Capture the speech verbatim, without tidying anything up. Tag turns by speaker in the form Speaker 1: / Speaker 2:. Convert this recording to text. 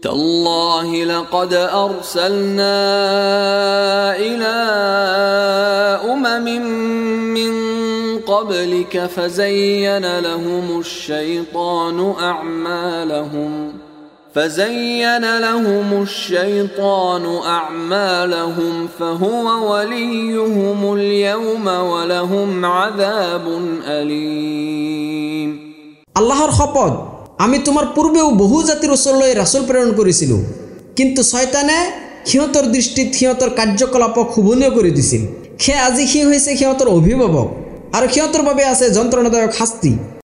Speaker 1: تالله لقد أرسلنا إلى أمم من قبلك فزين لهم الشيطان أعمالهم فزين لهم الشيطان أعمالهم فهو وليهم اليوم ولهم عذاب أليم
Speaker 2: আল্লাহর শপথ, আমি তোমার পূর্বেও বহু জাতির ওচৰলৈ ৰাসূল প্ৰেৰণ কৰিছিলোঁ, কিন্তু শয়তানে সিহঁতৰ দৃষ্টিত সিহঁতৰ কাৰ্যকলাপক শোভনীয় কৰি দিছিল। সেয়ে আজি সি হৈছে সিহঁতৰ অভিভাৱক আৰু সিহঁতৰ বাবে আছে যন্ত্ৰণাদায়ক শাস্তি।